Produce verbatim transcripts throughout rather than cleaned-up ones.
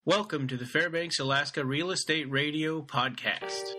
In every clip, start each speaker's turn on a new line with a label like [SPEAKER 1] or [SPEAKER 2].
[SPEAKER 1] Welcome to the Fairbanks, Alaska Real Estate Radio Podcast.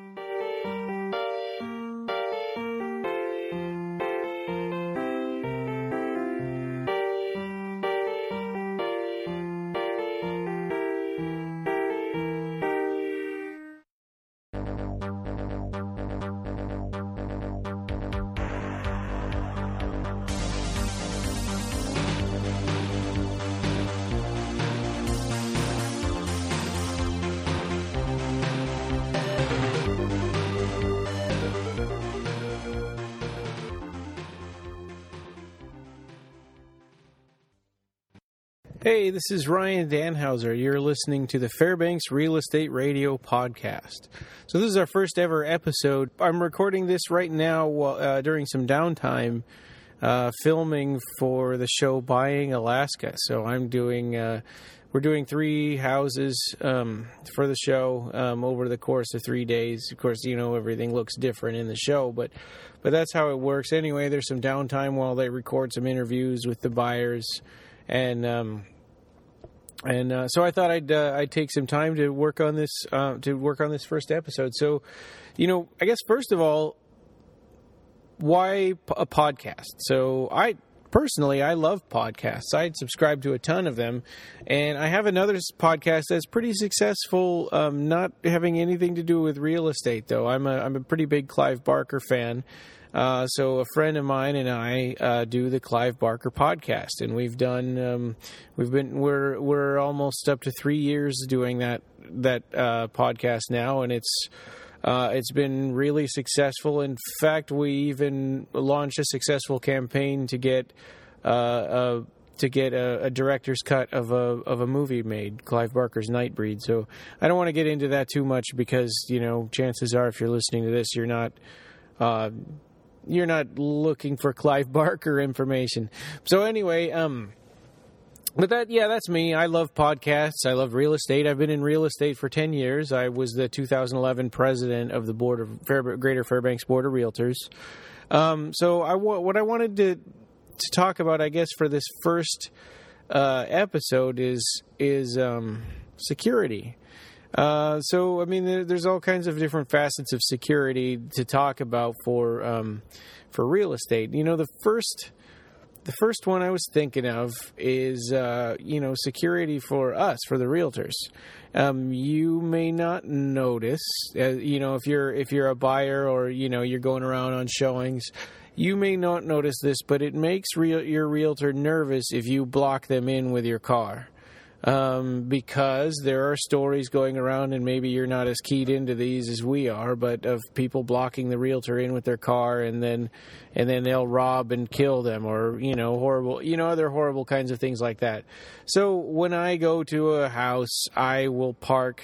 [SPEAKER 1] Hey, this is Ryan Danhauser. You're listening to the Fairbanks Real Estate Radio Podcast. So this is our first ever episode. I'm recording this right now uh, during some downtime, uh, filming for the show Buying Alaska. So I'm doing, uh, we're doing three houses um, for the show um, over the course of three days. Of course, you know, everything looks different in the show, but but that's how it works. Anyway, there's some downtime while they record some interviews with the buyers. And um, and uh, so I thought I'd uh, I'd take some time to work on this uh, to work on this first episode. So, you know, I guess first of all, why a podcast? So I personally I love podcasts. I subscribe to a ton of them, and I have another podcast that's pretty successful. Um, not having anything to do with real estate, though. I'm a I'm a pretty big Clive Barker fan. Uh, so a friend of mine and I uh, do the Clive Barker podcast, and we've done um, we've been we're we're almost up to three years doing that that uh, podcast now, and it's uh, it's been really successful. In fact, we even launched a successful campaign to get uh, a to get a, a director's cut of a of a movie made, Clive Barker's Nightbreed. So I don't want to get into that too much because, you know, chances are if you're listening to this, you're not. Uh, You're not looking for Clive Barker information. So anyway, um, but that, yeah, that's me. I love podcasts. I love real estate. I've been in real estate for ten years. I was the two thousand eleven president of the board of Fair, Greater Fairbanks Board of Realtors. Um, so I, what I wanted to, to talk about, I guess, for this first uh, episode is, is um, security. Uh, so, I mean, there, there's all kinds of different facets of security to talk about for um, for real estate. You know, the first the first one I was thinking of is, uh, you know, security for us, for the realtors. Um, you may not notice, uh, you know, if you're if you're a buyer or, you know, you're going around on showings, you may not notice this, but it makes real, your realtor nervous if you block them in with your car. Um, because there are stories going around, and maybe you're not as keyed into these as we are, but of people blocking the realtor in with their car, and then, and then they'll rob and kill them, or, you know, horrible, you know, other horrible kinds of things like that. So when I go to a house, I will park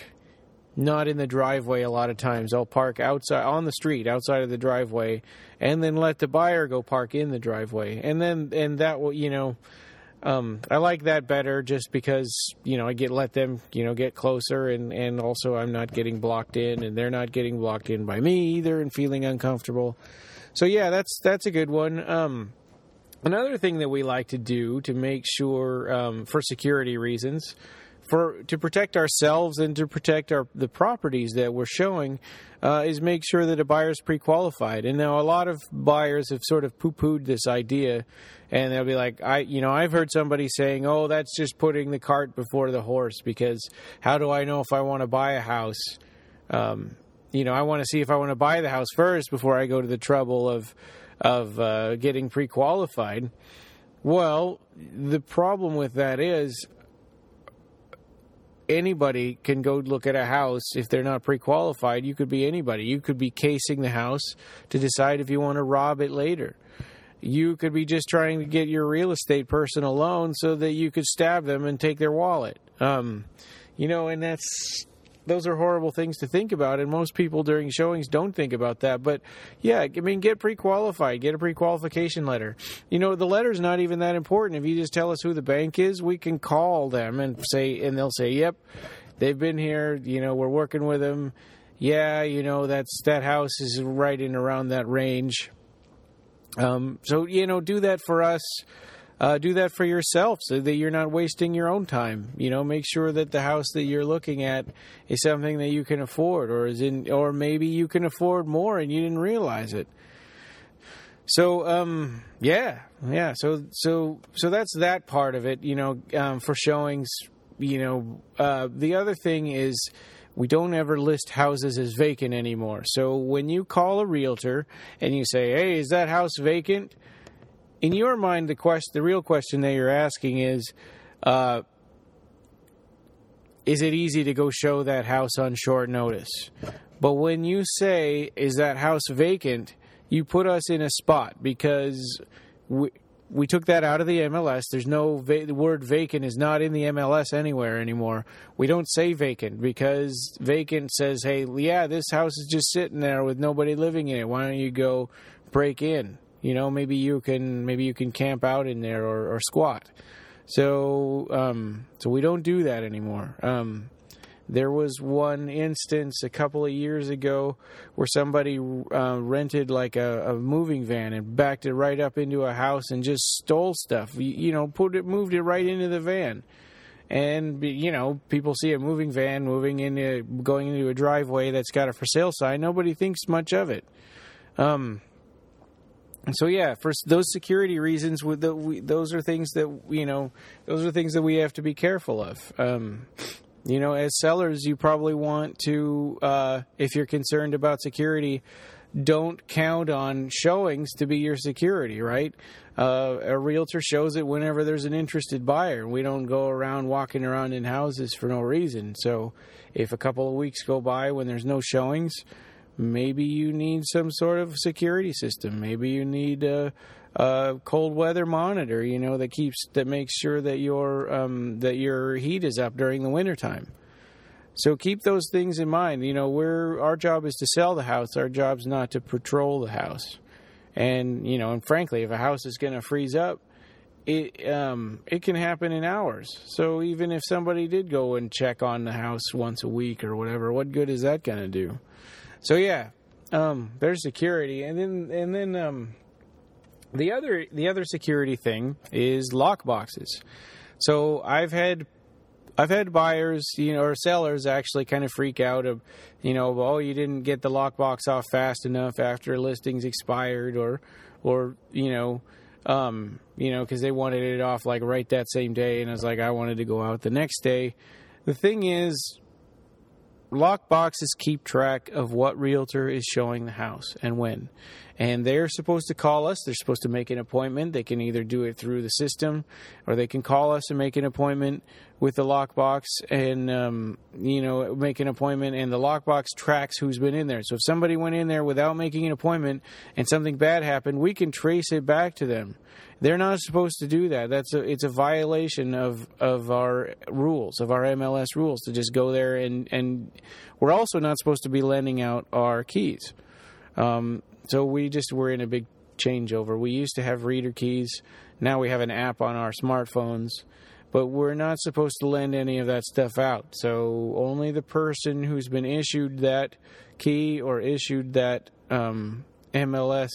[SPEAKER 1] not in the driveway a lot of times. I'll park outside, on the street, outside of the driveway, and then let the buyer go park in the driveway. And then, and that will, you know, Um, I like that better just because, you know, I get let them, you know, get closer, and, and also I'm not getting blocked in, and they're not getting blocked in by me either and feeling uncomfortable. So, yeah, that's that's a good one. Um, another thing that we like to do to make sure, um, for security reasons, for to protect ourselves and to protect our the properties that we're showing, uh, is make sure that a buyer's pre-qualified. And now a lot of buyers have sort of poo-pooed this idea, and they'll be like, I, you know, I've heard somebody saying, oh, that's just putting the cart before the horse, because how do I know if I want to buy a house? Um, you know, I want to see if I want to buy the house first before I go to the trouble of, of uh, getting pre-qualified. Well, the problem with that is, anybody can go look at a house if they're not pre-qualified. You could be anybody. You could be casing the house to decide if you want to rob it later. You could be just trying to get your real estate person a loan so that you could stab them and take their wallet. Um, you know, and that's those are horrible things to think about, and most people during showings don't think about that. But yeah, I mean, get pre-qualified, get a pre-qualification letter. You know, the letter's not even that important. If you just tell us who the bank is, we can call them and say, and they'll say, yep, they've been here, you know, we're working with them. Yeah, you know, that's that house is right in around that range. Um, so, you know, do that for us. uh, do that for yourself so that you're not wasting your own time. You know, make sure that the house that you're looking at is something that you can afford, or is in, or maybe you can afford more and you didn't realize it. So, um, yeah, yeah. So, so, so that's that part of it. You know, um, for showings. You know, uh, the other thing is we don't ever list houses as vacant anymore. So when you call a realtor and you say, "Hey, is that house vacant?" In your mind, the question, the real question that you're asking is, uh, is it easy to go show that house on short notice? But when you say, "Is that house vacant?" you put us in a spot because we. We took that out of the M L S. There's no va- the word vacant is not in the M L S anywhere anymore. We don't say vacant because vacant says, "Hey, yeah, this house is just sitting there with nobody living in it. Why don't you go break in? You know, maybe you can maybe you can camp out in there or, or squat." So, um, so we don't do that anymore. Um, There was one instance a couple of years ago where somebody uh, rented like a, a moving van and backed it right up into a house and just stole stuff. You, you know, put it, moved it right into the van, and you know, people see a moving van moving into, going into a driveway that's got a for sale sign. Nobody thinks much of it. Um. So yeah, for those security reasons, with the, we, those are things that you know, those are things that we have to be careful of. Um. You know, as sellers, you probably want to, uh, if you're concerned about security, don't count on showings to be your security, right? Uh, a realtor shows it whenever there's an interested buyer. We don't go around walking around in houses for no reason. So if a couple of weeks go by when there's no showings, maybe you need some sort of security system. Maybe you need a, a cold weather monitor, you know, that keeps that makes sure that your um, that your heat is up during the wintertime. So keep those things in mind. You know, we're our job is to sell the house. Our job's not to patrol the house. And you know, and frankly, if a house is going to freeze up, it um, it can happen in hours. So even if somebody did go and check on the house once a week or whatever, what good is that going to do? So yeah, um, there's security, and then and then um, the other the other security thing is lock boxes. So I've had I've had buyers, you know, or sellers actually kind of freak out of, you know, oh, you didn't get the lockbox off fast enough after a listing's expired, or or you know, um, you know, because they wanted it off like right that same day, and I was like, I wanted to go out the next day. The thing is, lock boxes keep track of what realtor is showing the house and when. And they're supposed to call us. They're supposed to make an appointment. They can either do it through the system, or they can call us and make an appointment with the lockbox and, um, you know, make an appointment, and the lockbox tracks who's been in there. So if somebody went in there without making an appointment and something bad happened, we can trace it back to them. They're not supposed to do that. That's a, it's a violation of, of our rules, of our M L S rules, to just go there, and, and we're also not supposed to be lending out our keys. Um, so we just were in a big changeover. We used to have reader keys. Now we have an app on our smartphones, but we're not supposed to lend any of that stuff out. So only the person who's been issued that key or issued that um, M L S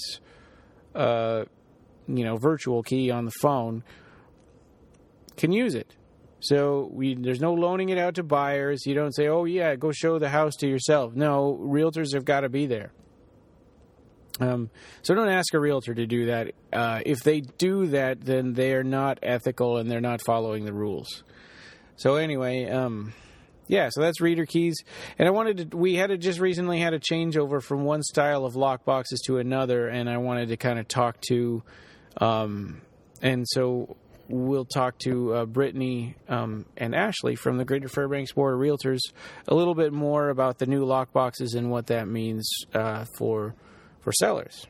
[SPEAKER 1] uh you know, virtual key on the phone can use it. So we, there's no loaning it out to buyers. You don't say, oh, yeah, go show the house to yourself. No, realtors have got to be there. Um, so don't ask a realtor to do that. Uh, if they do that, then they're not ethical and they're not following the rules. So anyway, um, yeah, so that's reader keys. And I wanted to, we had a, just recently had a changeover from one style of lock boxes to another, and I wanted to kind of talk to Um, and so we'll talk to uh, Brittany um, and Ashley from the Greater Fairbanks Board of Realtors a little bit more about the new lock boxes and what that means uh, for for sellers.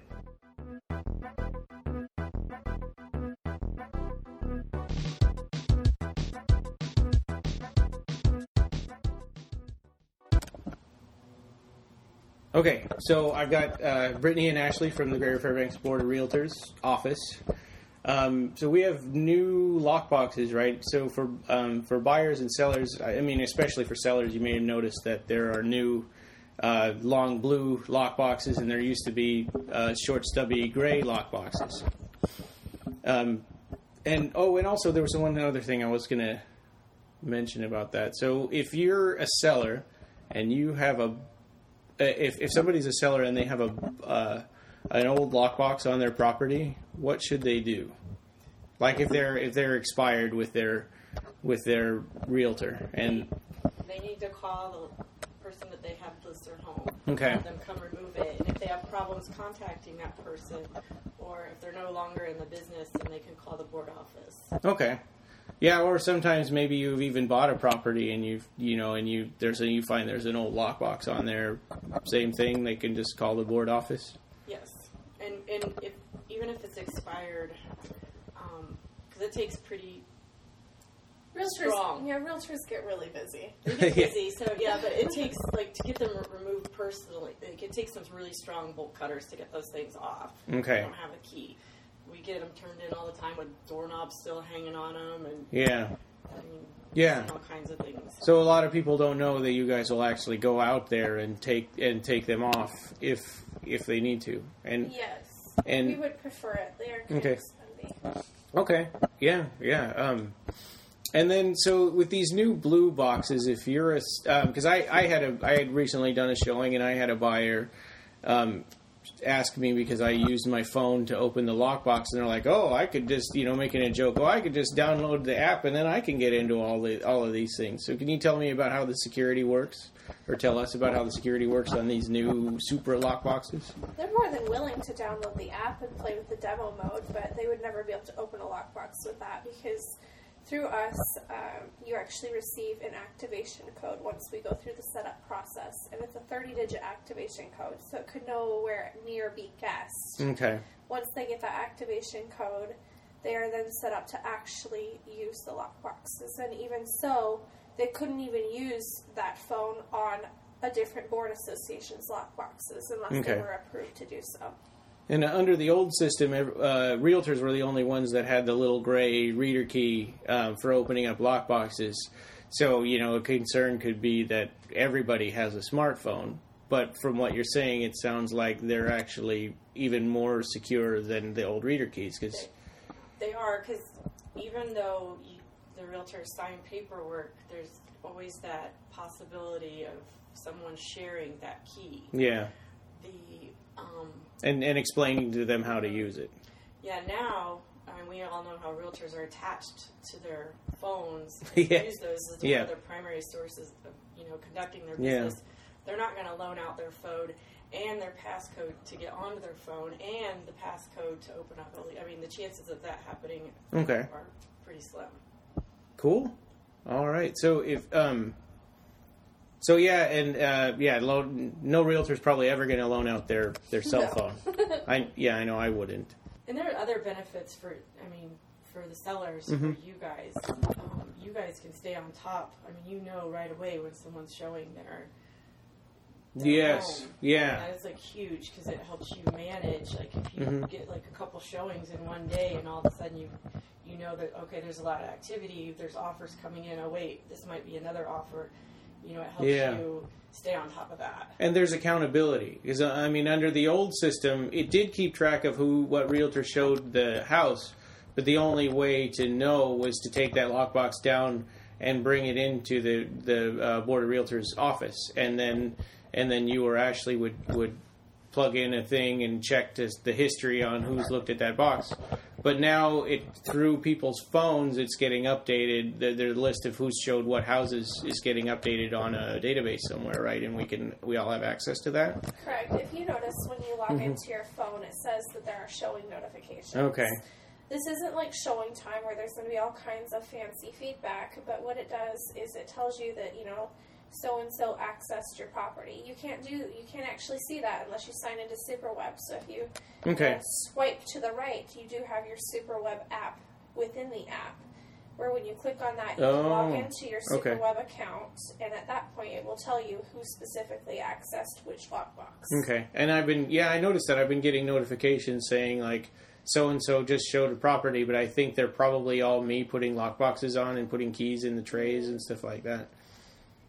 [SPEAKER 1] Okay, so I've got uh, Brittany and Ashley from the Greater Fairbanks Board of Realtors office. Um, so we have new lock boxes, right? So for um, for buyers and sellers, I mean, especially for sellers, you may have noticed that there are new uh, long blue lock boxes, and there used to be uh, short, stubby gray lock boxes. Um, And, oh, and also there was one other thing I was going to mention about that. So if you're a seller and you have a, if, if somebody's a seller and they have a, uh, an old lockbox on their property, what should they do? Like if they're, if they're expired with their, with their realtor and...
[SPEAKER 2] They need to call the person that they have list their home.
[SPEAKER 1] Okay.
[SPEAKER 2] Have them come remove it. And if they have problems contacting that person, or if they're no longer in the business, then they can call the board office.
[SPEAKER 1] Okay. Yeah, or sometimes maybe you've even bought a property and you've, you know, and you there's a, you find there's an old lockbox on there. Same thing. They can just call the board office.
[SPEAKER 2] Yes, and and if even if it's expired, because um, it takes pretty.
[SPEAKER 3] Realtors,
[SPEAKER 2] strong.
[SPEAKER 3] yeah, realtors get really busy.
[SPEAKER 2] They get busy, so yeah, but it takes, like, to get them removed personally, like, it takes some really strong bolt cutters to get those things off.
[SPEAKER 1] Okay.
[SPEAKER 2] They don't have a key. We get them turned in all the time with doorknobs still hanging on them, and
[SPEAKER 1] yeah,
[SPEAKER 2] I mean,
[SPEAKER 1] yeah,
[SPEAKER 2] all kinds of things.
[SPEAKER 1] So a lot of people don't know that you guys will actually go out there and take and take them off if if they need to. And
[SPEAKER 3] yes,
[SPEAKER 1] and
[SPEAKER 3] we would prefer it. They are
[SPEAKER 1] okay.
[SPEAKER 3] expensive.
[SPEAKER 1] Okay, yeah, yeah. Um, And then, so with these new blue boxes, if you're a, because um, I, I had a, I had recently done a showing, and I had a buyer um, ask me because I used my phone to open the lockbox, and they're like, "Oh, I could just, you know, making a joke. Oh, I could just download the app, and then I can get into all the all of these things." So, can you tell me about how the security works, or tell us about how the security works on these new super lockboxes?
[SPEAKER 3] They're more than willing to download the app and play with the demo mode, but they would never be able to open a lockbox with that because. Through us, um, you actually receive an activation code once we go through the setup process, and it's a thirty-digit activation code, so it could nowhere near be guessed.
[SPEAKER 1] Okay.
[SPEAKER 3] Once they get that activation code, they are then set up to actually use the lockboxes, and even so, they couldn't even use that phone on a different board association's lockboxes unless
[SPEAKER 1] Okay.
[SPEAKER 3] they were approved to do so.
[SPEAKER 1] And under the old system, uh, realtors were the only ones that had the little gray reader key uh, for opening up lockboxes. So, you know, a concern could be that everybody has a smartphone. But from what you're saying, it sounds like they're actually even more secure than the old reader keys. Cause
[SPEAKER 2] they, they are, because even though you, the realtors sign paperwork, there's always that possibility of someone sharing that key.
[SPEAKER 1] Yeah.
[SPEAKER 2] The... Um,
[SPEAKER 1] And and explaining to them how to use it.
[SPEAKER 2] Yeah, now, I mean, we all know how realtors are attached to their phones.
[SPEAKER 1] Yeah.
[SPEAKER 2] Use those as
[SPEAKER 1] Yeah.
[SPEAKER 2] one of their primary sources of, you know, conducting their
[SPEAKER 1] Yeah.
[SPEAKER 2] business. They're not going to loan out their phone and their passcode to get onto their phone and the passcode to open up. A, I mean, the chances of that happening
[SPEAKER 1] Okay.
[SPEAKER 2] are pretty slim.
[SPEAKER 1] Cool. All right. So if um, so yeah, and uh, yeah, loan, no realtor's probably ever going to loan out their, their cell
[SPEAKER 3] No.
[SPEAKER 1] phone. I yeah, I know I wouldn't.
[SPEAKER 2] And there are other benefits for, I mean, for the sellers,
[SPEAKER 1] Mhm.
[SPEAKER 2] for you guys. Um, you guys can stay on top. I mean, you know right away when someone's showing their, their
[SPEAKER 1] Yes.
[SPEAKER 2] home.
[SPEAKER 1] Yeah.
[SPEAKER 2] That is like huge because it helps you manage. Like if you
[SPEAKER 1] Mhm.
[SPEAKER 2] get like a couple showings in one day, and all of a sudden you you know that okay, there's a lot of activity. There's offers coming in. Oh wait, this might be another offer. You know, it helps
[SPEAKER 1] Yeah.
[SPEAKER 2] you stay on top of that.
[SPEAKER 1] And there's accountability because I mean, under the old system, it did keep track of who, what realtor showed the house, but the only way to know was to take that lockbox down and bring it into the the uh, board of realtors office, and then and then you or Ashley would would plug in a thing and check to, the history on who's looked at that box. But now, it through people's phones, it's getting updated. The, the list of who's showed what houses is getting updated on a database somewhere, right? And we can we all have access to that.
[SPEAKER 3] Correct. If you notice when you log
[SPEAKER 1] Mhm.
[SPEAKER 3] into your phone, it says that there are showing notifications.
[SPEAKER 1] Okay.
[SPEAKER 3] This isn't like showing time where there's going to be all kinds of fancy feedback, but what it does is it tells you that, you know, so-and-so accessed your property. You can't do, you can't actually see that unless you sign into SuperWeb. So if you
[SPEAKER 1] Okay.
[SPEAKER 3] uh, swipe to the right, you do have your SuperWeb app within the app, where when you click on that, you
[SPEAKER 1] Oh,
[SPEAKER 3] can log into your
[SPEAKER 1] okay.
[SPEAKER 3] SuperWeb account, and at that point it will tell you who specifically accessed which lockbox.
[SPEAKER 1] Okay. And I've been yeah, I noticed that I've been getting notifications saying like so and so just showed a property, but I think they're probably all me putting lockboxes on and putting keys in the trays and stuff like that.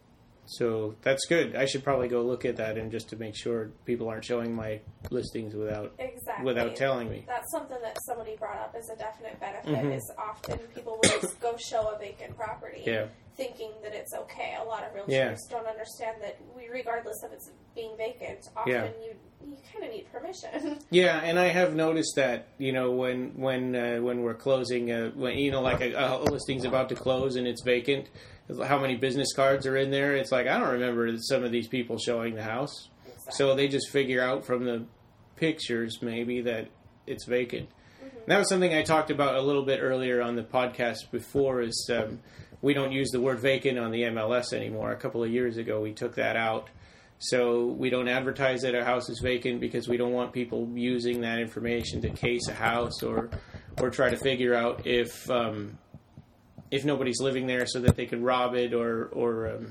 [SPEAKER 1] So that's good. I should probably go look at that and just to make sure people aren't showing my listings without
[SPEAKER 3] Exactly.
[SPEAKER 1] without telling me.
[SPEAKER 3] That's something that somebody brought up as a definite benefit.
[SPEAKER 1] Mm-hmm.
[SPEAKER 3] Is often people will just go show a vacant property,
[SPEAKER 1] Yeah.
[SPEAKER 3] thinking that it's okay. A lot of realtors
[SPEAKER 1] Yeah.
[SPEAKER 3] don't understand that we, regardless of it's being vacant, often
[SPEAKER 1] Yeah.
[SPEAKER 3] you you kind of need permission.
[SPEAKER 1] Yeah, and I have noticed that, you know, when when uh, when we're closing, uh, when you know, like a, a listing's about to close and it's vacant, how many business cards are in there? It's like I don't remember some of these people showing the house,
[SPEAKER 3] Exactly.
[SPEAKER 1] so they just figure out from the pictures maybe that it's vacant.
[SPEAKER 3] Mm-hmm.
[SPEAKER 1] That was something I talked about a little bit earlier on the podcast before. Is um, we don't use the word vacant on the M L S anymore. A couple of years ago, we took that out. So we don't advertise that our house is vacant because we don't want people using that information to case a house or or try to figure out if um, if nobody's living there so that they can rob it or or um,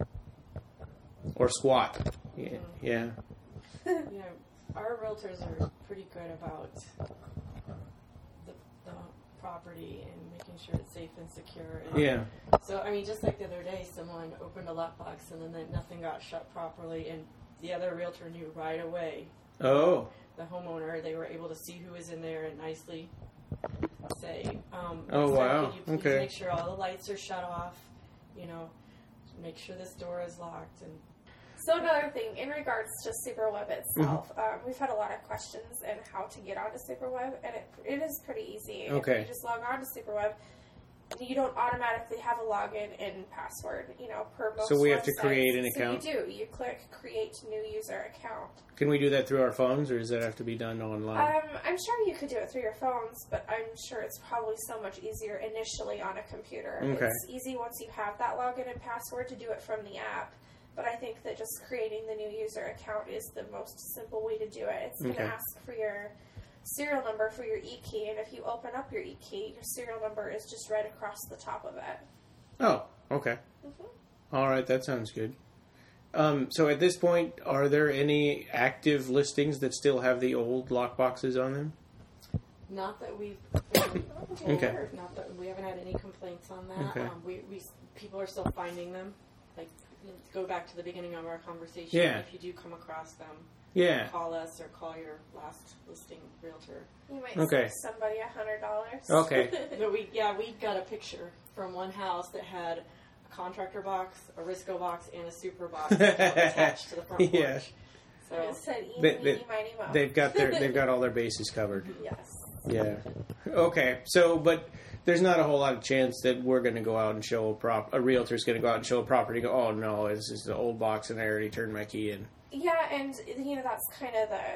[SPEAKER 1] or squat. Yeah, yeah,
[SPEAKER 2] You know, our realtors are pretty good about the, the property and making sure it's safe and secure. And
[SPEAKER 1] yeah.
[SPEAKER 2] So, I mean, just like the other day, someone opened a lockbox and then that nothing got shut properly, and the other realtor knew right away.
[SPEAKER 1] Oh,
[SPEAKER 2] The homeowner, they were able to see who was in there and nicely say, um,
[SPEAKER 1] Oh,
[SPEAKER 2] "Sir,
[SPEAKER 1] wow.
[SPEAKER 2] could you please
[SPEAKER 1] Okay.
[SPEAKER 2] make sure all the lights are shut off, you know, make sure this door is locked." And
[SPEAKER 3] So another thing, in regards to SuperWeb itself,
[SPEAKER 1] Mm-hmm.
[SPEAKER 3] um, we've had a lot of questions and how to get onto SuperWeb, and it, it is pretty easy.
[SPEAKER 1] Okay.
[SPEAKER 3] If you just log on to SuperWeb, you don't automatically have a login and password, you know, per most
[SPEAKER 1] So we have to
[SPEAKER 3] websites.
[SPEAKER 1] create an account?
[SPEAKER 3] So you do. You click Create New User Account.
[SPEAKER 1] can we do that through our phones, or does that have to be done online?
[SPEAKER 3] Um, I'm sure you could do it through your phones, but I'm sure it's probably so much easier initially on a computer.
[SPEAKER 1] Okay.
[SPEAKER 3] It's easy once you have that login and password to do it from the app. But I think that just creating the new user account is the most simple way to do it. It's going to
[SPEAKER 1] Okay.
[SPEAKER 3] ask for your serial number for your e-key, and if you open up your e-key, your serial number is just right across the top of it.
[SPEAKER 1] Oh, okay.
[SPEAKER 3] Mhm.
[SPEAKER 1] All right, that sounds good. Um, so at this point, are there any active listings that still have the old lockboxes on them?
[SPEAKER 2] not that we've
[SPEAKER 1] Okay.
[SPEAKER 2] not that we haven't had any complaints on that.
[SPEAKER 1] Okay.
[SPEAKER 2] Um, we, we people are still finding them. Like, go back to the beginning of our conversation.
[SPEAKER 1] Yeah.
[SPEAKER 2] If you do come across them,
[SPEAKER 1] Yeah.
[SPEAKER 2] call us or call your last listing realtor.
[SPEAKER 3] You might
[SPEAKER 1] Okay.
[SPEAKER 3] save somebody a hundred dollars.
[SPEAKER 1] Okay.
[SPEAKER 2] But we, yeah, we got a picture from one house that had a contractor box, a Risco box, and a super box attached to the front porch.
[SPEAKER 1] Yeah.
[SPEAKER 2] So
[SPEAKER 3] It said eeny,
[SPEAKER 1] They- they-
[SPEAKER 3] meeny, miny, moe.
[SPEAKER 1] They've got their they've got all their bases covered.
[SPEAKER 3] Yes.
[SPEAKER 1] Yeah. Okay. So, but there's not a whole lot of chance that we're going to go out and show a prop. A realtor's going to go out and show a property. And go, oh no, this is the old box, and I already turned my key in.
[SPEAKER 3] Yeah, and you know that's kind of the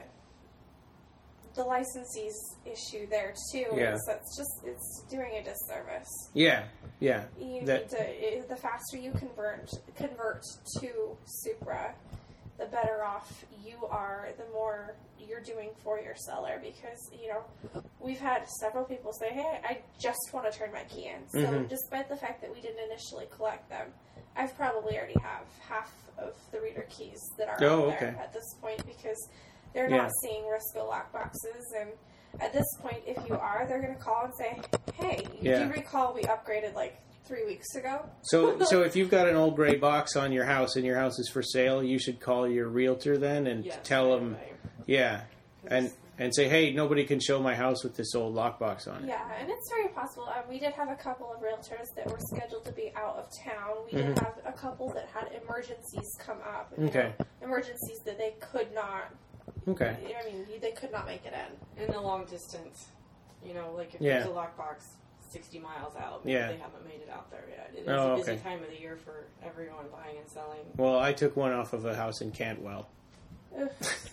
[SPEAKER 3] the licensee's issue there too.
[SPEAKER 1] Yeah.
[SPEAKER 3] Is that's just it's doing a disservice.
[SPEAKER 1] Yeah. Yeah.
[SPEAKER 3] You
[SPEAKER 1] That-
[SPEAKER 3] need to i- the faster you convert convert to Supra, the better off you are. The more you're doing for your seller, because you know we've had several people say, "Hey, I just want to turn my key in." So
[SPEAKER 1] Mhm.
[SPEAKER 3] despite the fact that we didn't initially collect them, I've probably already have half of the reader keys that are
[SPEAKER 1] Oh,
[SPEAKER 3] out there
[SPEAKER 1] okay.
[SPEAKER 3] at this point, because they're
[SPEAKER 1] Yeah.
[SPEAKER 3] not seeing Risco lockboxes. And at this point, if you are, they're going to call and say, "Hey,
[SPEAKER 1] Yeah.
[SPEAKER 3] do you recall we upgraded like three weeks ago?"
[SPEAKER 1] So, so if you've got an old gray box on your house and your house is for sale, you should call your realtor then and
[SPEAKER 2] Yes,
[SPEAKER 1] tell
[SPEAKER 2] right
[SPEAKER 1] them,
[SPEAKER 2] away.
[SPEAKER 1] yeah, and and say, hey, nobody can show my house with this old lockbox on it.
[SPEAKER 3] Yeah, and it's very possible. Um, we did have a couple of realtors that were scheduled to be out of town. We
[SPEAKER 1] Mhm.
[SPEAKER 3] did have a couple that had emergencies come up. you
[SPEAKER 1] Okay.
[SPEAKER 3] know, emergencies that they could not,
[SPEAKER 1] Okay.
[SPEAKER 3] I mean, they could not make it in.
[SPEAKER 2] In the long distance, you know, like if
[SPEAKER 1] Yeah.
[SPEAKER 2] there's a lockbox sixty miles out, maybe
[SPEAKER 1] Yeah.
[SPEAKER 2] they haven't made it out there yet. It is
[SPEAKER 1] Oh,
[SPEAKER 2] a busy
[SPEAKER 1] okay.
[SPEAKER 2] time of the year for everyone buying and selling.
[SPEAKER 1] Well, I took one off of a house in Cantwell.
[SPEAKER 3] Ugh.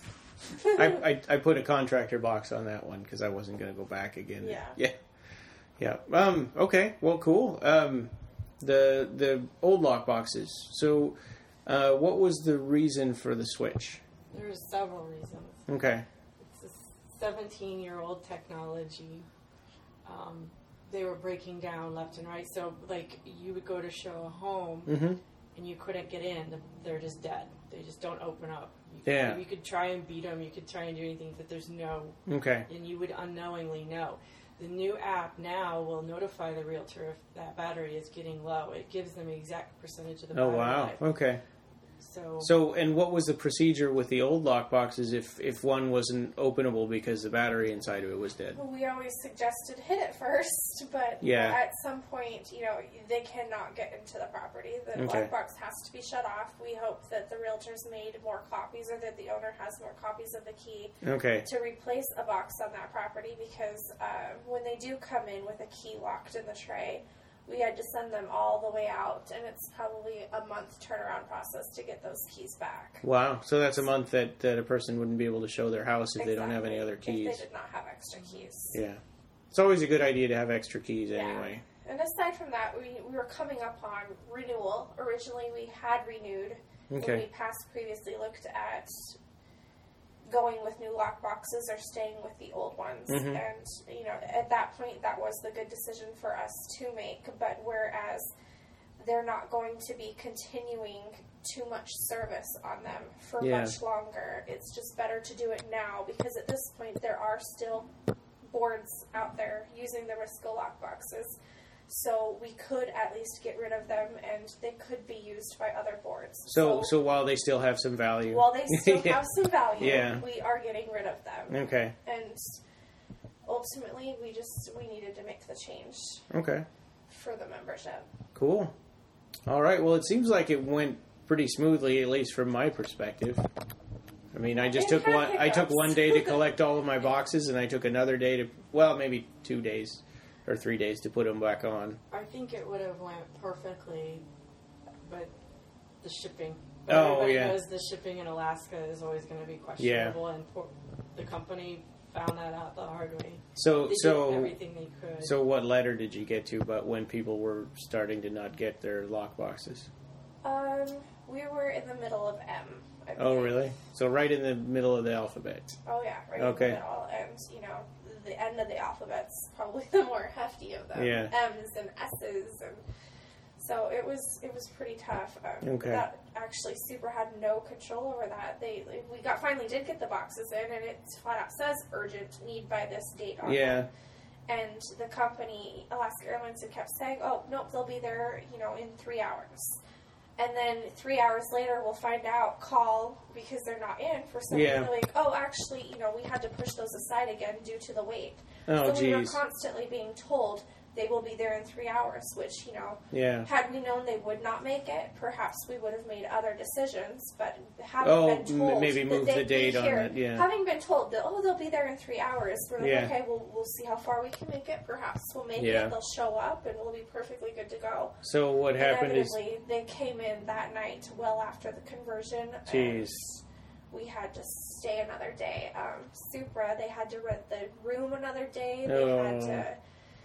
[SPEAKER 1] I, I I put a contractor box on that one because I wasn't going to go back again.
[SPEAKER 3] Yeah.
[SPEAKER 1] Yeah. Yeah. Um. Okay. Well, cool. Um. The the old lock boxes. So, uh, what was the reason for the switch?
[SPEAKER 2] There's several reasons.
[SPEAKER 1] Okay.
[SPEAKER 2] It's a seventeen-year-old technology. Um, they were breaking down left and right. So, like, you would go to show a home,
[SPEAKER 1] Mm-hmm.
[SPEAKER 2] and you couldn't get in. They're just dead. They just don't open up. You,
[SPEAKER 1] Yeah.
[SPEAKER 2] You could try and beat them. You could try and do anything, but there's no,
[SPEAKER 1] Okay.
[SPEAKER 2] and you would unknowingly know. The new app now will notify the realtor if that battery is getting low. It gives them the exact percentage of the
[SPEAKER 1] Oh
[SPEAKER 2] battery
[SPEAKER 1] wow.
[SPEAKER 2] life.
[SPEAKER 1] Okay.
[SPEAKER 2] So,
[SPEAKER 1] So, and what was the procedure with the old lock boxes if, if one wasn't openable because the battery inside of it was dead?
[SPEAKER 3] Well, we always suggested hit it first, but
[SPEAKER 1] Yeah.
[SPEAKER 3] at some point, you know, they cannot get into the property. The
[SPEAKER 1] Okay.
[SPEAKER 3] lockbox has to be shut off. We hope that the realtors made more copies or that the owner has more copies of the key
[SPEAKER 1] Okay.
[SPEAKER 3] to replace a box on that property because uh, when they do come in with a key locked in the tray, we had to send them all the way out, and it's probably a month turnaround process to get those keys back.
[SPEAKER 1] Wow. So that's a month that, that a person wouldn't be able to show their house if
[SPEAKER 3] Exactly.
[SPEAKER 1] they don't have any other
[SPEAKER 3] If
[SPEAKER 1] keys.
[SPEAKER 3] they did not have extra keys.
[SPEAKER 1] Yeah. It's always a good idea to have extra keys
[SPEAKER 3] Yeah.
[SPEAKER 1] anyway.
[SPEAKER 3] And aside from that, we, we were coming up on renewal. Originally, we had renewed when we
[SPEAKER 1] Okay.
[SPEAKER 3] past previously looked at going with new lock boxes or staying with the old ones.
[SPEAKER 1] Mhm.
[SPEAKER 3] And, you know, at that point, that was the good decision for us to make. But whereas they're not going to be continuing too much service on them for
[SPEAKER 1] Yeah.
[SPEAKER 3] much longer, it's just better to do it now because at this point, there are still boards out there using the Risco lock boxes. So we could at least get rid of them, and they could be used by other boards.
[SPEAKER 1] So, so while they still have some value.
[SPEAKER 3] while they still
[SPEAKER 1] Yeah.
[SPEAKER 3] have some value,
[SPEAKER 1] Yeah.
[SPEAKER 3] we are getting rid of them.
[SPEAKER 1] Okay.
[SPEAKER 3] And ultimately, we just we needed to make the change
[SPEAKER 1] Okay.
[SPEAKER 3] for the membership.
[SPEAKER 1] Cool. All right. Well, it seems like it went pretty smoothly, at least from my perspective. I mean, I just
[SPEAKER 3] It
[SPEAKER 1] took
[SPEAKER 3] had
[SPEAKER 1] one. I took
[SPEAKER 3] hiccups.
[SPEAKER 1] one day to collect all of my boxes, and I took another day to, well, maybe two days or three days to put them back on.
[SPEAKER 2] I think it would have went perfectly, but the shipping.
[SPEAKER 1] Oh,
[SPEAKER 2] Everybody
[SPEAKER 1] yeah.
[SPEAKER 2] knows the shipping in Alaska is always going to be questionable, and por- the company found that out the hard way.
[SPEAKER 1] So,
[SPEAKER 2] They did
[SPEAKER 1] so,
[SPEAKER 2] everything they could.
[SPEAKER 1] so, what letter did you get to? But when people were starting to not get their lock boxes?
[SPEAKER 3] Um, we were in the middle of M. I
[SPEAKER 1] Oh,
[SPEAKER 3] believe.
[SPEAKER 1] really? So right in the middle of the alphabet.
[SPEAKER 3] Oh yeah, right
[SPEAKER 1] Okay.
[SPEAKER 3] in the middle, and you know the end of the alphabet's probably the more hefty of them.
[SPEAKER 1] Yeah.
[SPEAKER 3] M's and S's, and so it was it was pretty tough. Um,
[SPEAKER 1] Okay.
[SPEAKER 3] That actually, Super had no control over that. They we got finally did get the boxes in, and it flat out says urgent, need by this date on
[SPEAKER 1] Yeah.
[SPEAKER 3] them. And the company, Alaska Airlines, had kept saying, "Oh nope, they'll be there, you know, in three hours." And then three hours later, we'll find out, call, because they're not in for some
[SPEAKER 1] Yeah.
[SPEAKER 3] reason. They're like, oh, actually, you know, we had to push those aside again due to the wait.
[SPEAKER 1] Oh,
[SPEAKER 3] so we were
[SPEAKER 1] geez.
[SPEAKER 3] constantly being told they will be there in three hours, which, you know,
[SPEAKER 1] Yeah.
[SPEAKER 3] had we known they would not make it, perhaps we would have made other decisions. But having
[SPEAKER 1] Oh,
[SPEAKER 3] been
[SPEAKER 1] m-
[SPEAKER 3] told
[SPEAKER 1] maybe
[SPEAKER 3] that
[SPEAKER 1] move the
[SPEAKER 3] they'd be
[SPEAKER 1] date on
[SPEAKER 3] here,
[SPEAKER 1] it, yeah.
[SPEAKER 3] having been told that, oh, they'll be there in three hours, we're like,
[SPEAKER 1] Yeah.
[SPEAKER 3] okay, we'll, we'll see how far we can make it. Perhaps we'll make
[SPEAKER 1] Yeah.
[SPEAKER 3] it, they'll show up, and we'll be perfectly good to go.
[SPEAKER 1] So what happened is,
[SPEAKER 3] Inevitably, they came in that night well after the conversion.
[SPEAKER 1] Jeez.
[SPEAKER 3] And we had to stay another day. Um, Supra, they had to rent the room another day. They had
[SPEAKER 1] Oh.
[SPEAKER 3] to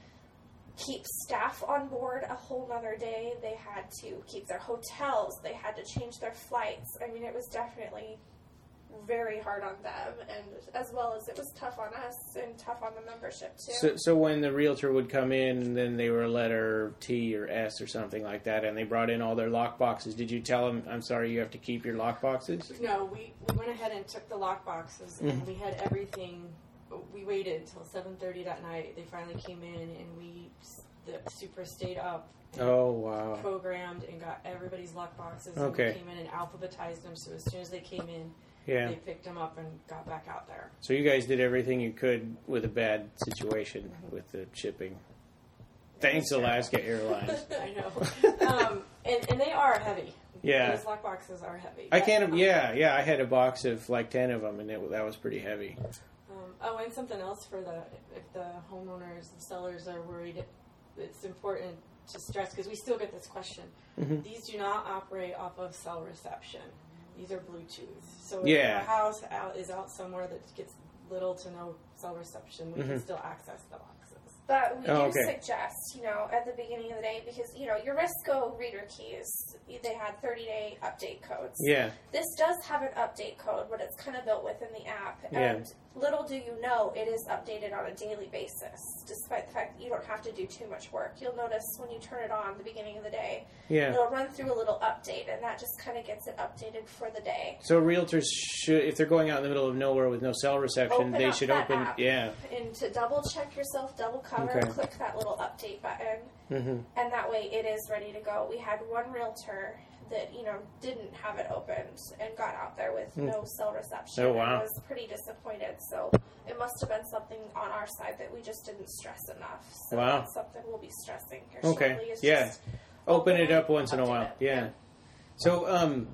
[SPEAKER 3] keep staff on board a whole nother day. They had to keep their hotels. They had to change their flights. I mean, it was definitely very hard on them, and as well as it was tough on us and tough on the membership too.
[SPEAKER 1] so, so when the realtor would come in, then they were letter T or S or something like that, and they brought in all their lock boxes. Did you tell them, I'm sorry, you have to keep your lock boxes?
[SPEAKER 2] No, we, we went ahead and took the lock boxes, and we had everything. We waited until seven thirty that night. They finally came in, and we the Super stayed up. And
[SPEAKER 1] Oh, wow.
[SPEAKER 2] programmed and got everybody's lock boxes.
[SPEAKER 1] Okay.
[SPEAKER 2] And we came in and alphabetized them, so as soon as they came in,
[SPEAKER 1] Yeah.
[SPEAKER 2] they picked them up and got back out there.
[SPEAKER 1] So you guys did everything you could with a bad situation with the shipping. Thanks, Alaska Airlines.
[SPEAKER 2] I know. um, and, and they are heavy.
[SPEAKER 1] Yeah.
[SPEAKER 2] Those lock boxes are heavy.
[SPEAKER 1] I can't,
[SPEAKER 2] Um,
[SPEAKER 1] yeah, yeah, I had a box of like ten of them, and it, that was pretty heavy.
[SPEAKER 2] Um, oh, and something else for the if the homeowners, the sellers are worried, it's important to stress because we still get this question.
[SPEAKER 1] Mhm.
[SPEAKER 2] These do not operate off of cell reception. These are Bluetooth. So if
[SPEAKER 1] Yeah.
[SPEAKER 2] a house out, is out somewhere that gets little to no cell reception, we
[SPEAKER 1] Mhm.
[SPEAKER 2] can still access the boxes.
[SPEAKER 3] But we
[SPEAKER 1] Oh,
[SPEAKER 3] do
[SPEAKER 1] okay.
[SPEAKER 3] suggest, you know, at the beginning of the day, because, you know, your Risco reader keys, they had thirty-day update codes.
[SPEAKER 1] Yeah.
[SPEAKER 3] This does have an update code, but it's kind of built within the app.
[SPEAKER 1] Yeah.
[SPEAKER 3] And little do you know, it is updated on a daily basis, despite the fact that you don't have to do too much work. You'll notice when you turn it on at the beginning of the day,
[SPEAKER 1] Yeah.
[SPEAKER 3] it'll run through a little update, and that just kind of gets it updated for the day.
[SPEAKER 1] So realtors should, if they're going out in the middle of nowhere with no cell reception,
[SPEAKER 3] Open
[SPEAKER 1] they
[SPEAKER 3] up
[SPEAKER 1] should
[SPEAKER 3] that
[SPEAKER 1] open,
[SPEAKER 3] app.
[SPEAKER 1] yeah.
[SPEAKER 3] And to double check yourself, double cover,
[SPEAKER 1] Okay.
[SPEAKER 3] click that little update button.
[SPEAKER 1] hmm
[SPEAKER 3] And that way it is ready to go. We had one realtor that, you know, didn't have it opened and got out there with
[SPEAKER 1] Mm.
[SPEAKER 3] no cell reception.
[SPEAKER 1] Oh, wow.
[SPEAKER 3] And was pretty disappointed. So it must have been something on our side that we just didn't stress enough. So
[SPEAKER 1] Wow.
[SPEAKER 3] that's something we'll be stressing here
[SPEAKER 1] Okay.
[SPEAKER 3] shortly. Is
[SPEAKER 1] Yeah.
[SPEAKER 3] just
[SPEAKER 1] Open it up once in a
[SPEAKER 3] update
[SPEAKER 1] while.
[SPEAKER 3] it.
[SPEAKER 1] Yeah. So, um,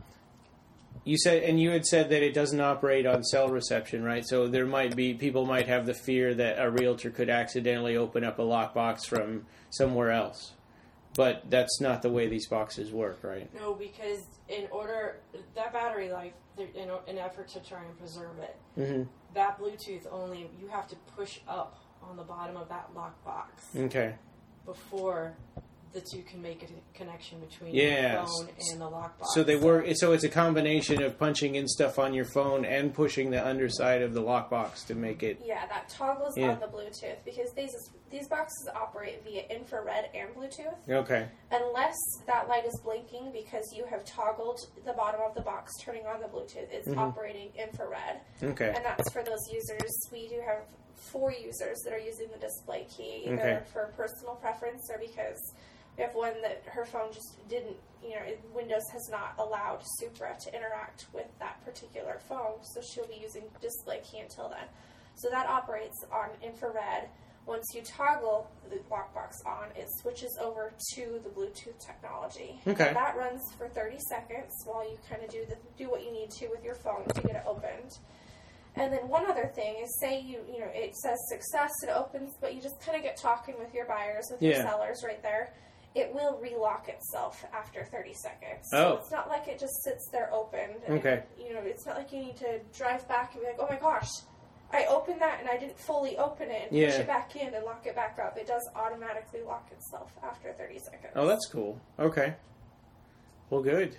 [SPEAKER 1] you said, and you had said that it doesn't operate on cell reception, right? So there might be, people might have the fear that a realtor could accidentally open up a lockbox from somewhere else. But that's not the way these boxes work, right?
[SPEAKER 2] No, because in order, that battery life, there- in an effort to try and preserve it,
[SPEAKER 1] Mm-hmm.
[SPEAKER 2] that Bluetooth only, you have to push up on the bottom of that lockbox
[SPEAKER 1] Okay.
[SPEAKER 2] before the two can make a connection between
[SPEAKER 1] Yeah.
[SPEAKER 2] the phone and the lockbox.
[SPEAKER 1] So they work. So it's a combination of punching in stuff on your phone and pushing the underside of the lockbox to make it.
[SPEAKER 3] Yeah, that toggles
[SPEAKER 1] Yeah.
[SPEAKER 3] on the Bluetooth because these these boxes operate via infrared and Bluetooth.
[SPEAKER 1] Okay.
[SPEAKER 3] Unless that light is blinking because you have toggled the bottom of the box turning on the Bluetooth, it's
[SPEAKER 1] Mhm.
[SPEAKER 3] operating infrared.
[SPEAKER 1] Okay.
[SPEAKER 3] And that's for those users. We do have four users that are using the display key, either
[SPEAKER 1] Okay.
[SPEAKER 3] for personal preference or because we have one that her phone just didn't, you know, it, Windows has not allowed Supra to interact with that particular phone, so she'll be using display key until then. So that operates on infrared. Once you toggle the lockbox on, it switches over to the Bluetooth technology.
[SPEAKER 1] Okay.
[SPEAKER 3] And that runs for thirty seconds while you kind of do the do what you need to with your phone to get it opened. And then one other thing is, say you you know it says success, it opens, but you just kind of get talking with your buyers, with your
[SPEAKER 1] Yeah.
[SPEAKER 3] sellers right there. It will relock itself after thirty seconds.
[SPEAKER 1] Oh.
[SPEAKER 3] So it's not like it just sits there open. And,
[SPEAKER 1] Okay.
[SPEAKER 3] You know, it's not like you need to drive back and be like, oh my gosh, I opened that and I didn't fully open it and push
[SPEAKER 1] Yeah.
[SPEAKER 3] it back in and lock it back up. It does automatically lock itself after thirty seconds.
[SPEAKER 1] Oh, that's cool. Okay. Well, good.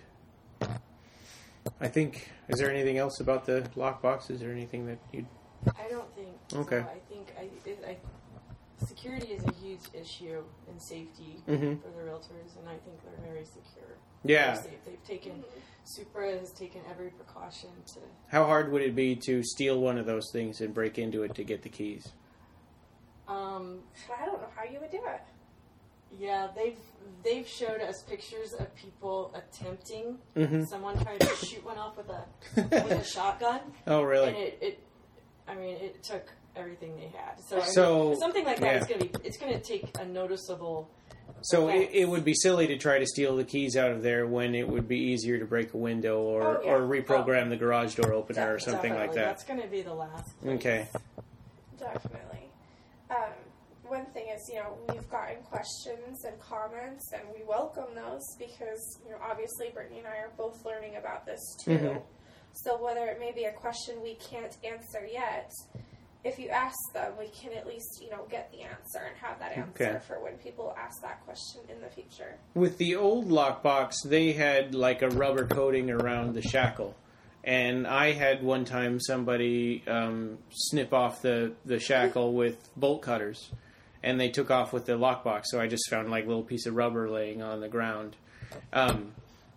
[SPEAKER 1] I think. Is there anything else about the lockboxes or anything that you?
[SPEAKER 2] I don't think.
[SPEAKER 1] Okay.
[SPEAKER 2] So. I think I, it, I security is a huge issue in safety
[SPEAKER 1] Mhm.
[SPEAKER 2] for the realtors, and I think they're very secure.
[SPEAKER 1] Yeah.
[SPEAKER 2] They're safe. They've taken Supra has taken every precaution to.
[SPEAKER 1] How hard would it be to steal one of those things and break into it to get the keys?
[SPEAKER 2] Um,
[SPEAKER 3] I don't know how you would do it.
[SPEAKER 2] yeah, they've they've showed us pictures of people attempting.
[SPEAKER 1] Mm-hmm.
[SPEAKER 2] Someone tried to shoot one off with a with a shotgun,
[SPEAKER 1] Oh, really?
[SPEAKER 2] and it, it I mean, it took everything they had. So, I
[SPEAKER 1] So,
[SPEAKER 2] mean, something like that
[SPEAKER 1] yeah.
[SPEAKER 2] is going to be it's going to take a noticeable.
[SPEAKER 1] So it,
[SPEAKER 2] effect.
[SPEAKER 1] it would be silly to try to steal the keys out of there when it would be easier to break a window or,
[SPEAKER 3] Oh, yeah.
[SPEAKER 1] or reprogram the garage door opener or something like
[SPEAKER 2] Definitely.
[SPEAKER 1] that.
[SPEAKER 2] That's going to be the last. place.
[SPEAKER 1] Okay.
[SPEAKER 3] Definitely. Um, one thing is, you know, we've gotten questions and comments, and we welcome those because, you know, obviously Brittany and I are both learning about this too.
[SPEAKER 1] Mhm.
[SPEAKER 3] So whether it may be a question we can't answer yet, if you ask them, we can at least, you know, get the answer and have that answer
[SPEAKER 1] Okay.
[SPEAKER 3] for when people ask that question in the future.
[SPEAKER 1] With the old lockbox, they had like a rubber coating around the shackle. And I had one time somebody um, snip off the, the shackle with bolt cutters. And they took off with the lockbox. So I just found like a little piece of rubber laying on the ground. Um,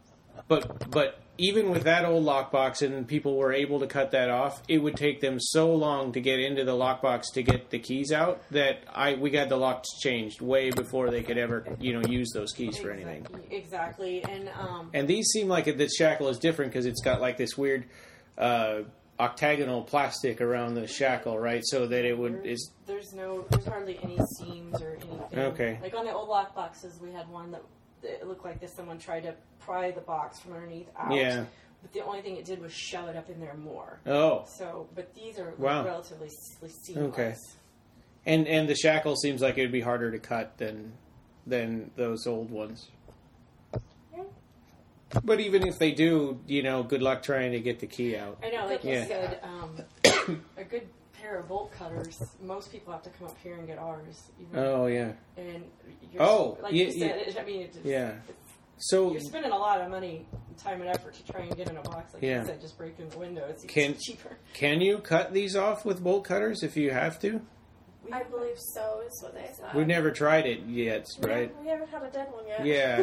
[SPEAKER 1] but but even with that old lockbox and people were able to cut that off, it would take them so long to get into the lockbox to get the keys out that I we got the locks changed way before they could ever, you know, use those keys for anything.
[SPEAKER 2] Exactly. Exactly. And um,
[SPEAKER 1] And these seem like the shackle is different because it's got like this weird uh, octagonal plastic around the shackle, right? So that it would
[SPEAKER 2] there-
[SPEAKER 1] is
[SPEAKER 2] there's no there's hardly any seams or anything.
[SPEAKER 1] Okay.
[SPEAKER 2] Like on the old lock boxes, we had one that it looked like this. Someone tried to pry the box from underneath out.
[SPEAKER 1] Yeah.
[SPEAKER 2] But the only thing it did was shove it up in there more.
[SPEAKER 1] oh.
[SPEAKER 2] So, but these are
[SPEAKER 1] Wow.
[SPEAKER 2] relatively s- seamless.
[SPEAKER 1] Okay. And and the shackle seems like it would be harder to cut than than those old ones.
[SPEAKER 3] Yeah.
[SPEAKER 1] But even if they do, you know, good luck trying to get the key out.
[SPEAKER 2] I know, like
[SPEAKER 1] Yeah.
[SPEAKER 2] you said, um, a good pair of bolt cutters. Most people have to come up here and get ours. Even,
[SPEAKER 1] Oh yeah.
[SPEAKER 2] And you're,
[SPEAKER 1] Oh,
[SPEAKER 2] like
[SPEAKER 1] yeah,
[SPEAKER 2] you said, it, I mean, it just,
[SPEAKER 1] Yeah.
[SPEAKER 2] it's,
[SPEAKER 1] So
[SPEAKER 2] you're spending a lot of money, time, and effort to try and get in a box. Like
[SPEAKER 1] Yeah.
[SPEAKER 2] you said, just breaking the window. It's,
[SPEAKER 1] Can-
[SPEAKER 2] it's cheaper.
[SPEAKER 1] can you cut these off with bolt cutters if you have to?
[SPEAKER 2] We
[SPEAKER 3] I
[SPEAKER 2] have-
[SPEAKER 3] believe so, is what they said.
[SPEAKER 1] We've never tried it yet,
[SPEAKER 3] We
[SPEAKER 1] right?
[SPEAKER 3] haven't- We haven't had a dead one yet.
[SPEAKER 1] Yeah.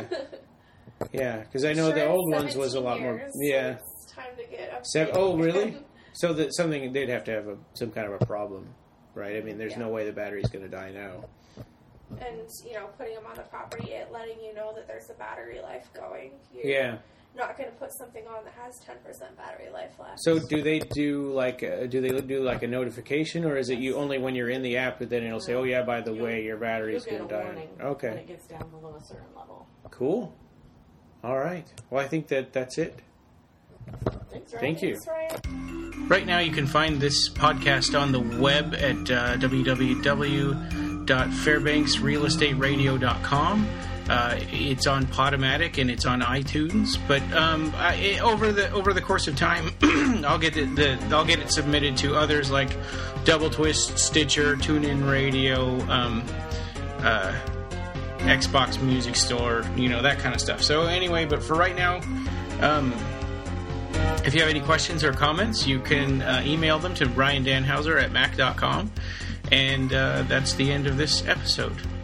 [SPEAKER 1] Yeah, because I know
[SPEAKER 3] Sure,
[SPEAKER 1] the
[SPEAKER 3] it's
[SPEAKER 1] old ones was a
[SPEAKER 3] seventeen
[SPEAKER 1] lot more.
[SPEAKER 3] years, so
[SPEAKER 1] Yeah.
[SPEAKER 3] it's time to get up.
[SPEAKER 1] Seven, oh, really? So that something they'd have to have a, some kind of a problem, right? I mean, there's
[SPEAKER 3] Yeah.
[SPEAKER 1] no way the battery's going to die now.
[SPEAKER 3] And, you know, putting them on the property, it letting you know that there's a battery life going. You,
[SPEAKER 1] Yeah.
[SPEAKER 3] not going to put something on that has ten percent battery life left.
[SPEAKER 1] So do they do like a, do they do like a notification, or is it you only when you're in the app, but then it'll say, oh yeah, by the
[SPEAKER 2] You'll-
[SPEAKER 1] way, your battery's
[SPEAKER 2] You'll
[SPEAKER 1] going
[SPEAKER 2] get
[SPEAKER 1] to
[SPEAKER 2] a
[SPEAKER 1] die.
[SPEAKER 2] warning when
[SPEAKER 1] Okay,
[SPEAKER 2] it gets down below a certain level.
[SPEAKER 1] cool. All right. Well, I think that that's it.
[SPEAKER 2] Thanks, Ryan.
[SPEAKER 1] Thank you.
[SPEAKER 3] Thanks, Ryan.
[SPEAKER 1] Right now, you can find this podcast on the web at uh, w w w dot fairbanks real estate radio dot com. Uh, it's on Podomatic and it's on iTunes. But um, I, it, over the over the course of time, I'll get the, the I'll get it submitted to others like Double Twist, Stitcher, TuneIn Radio, um, uh, Xbox Music Store, you know, that kind of stuff. So anyway, but for right now. Um, If you have any questions or comments, you can uh, email them to Ryan Danhauser at mac dot com. And uh, that's the end of this episode.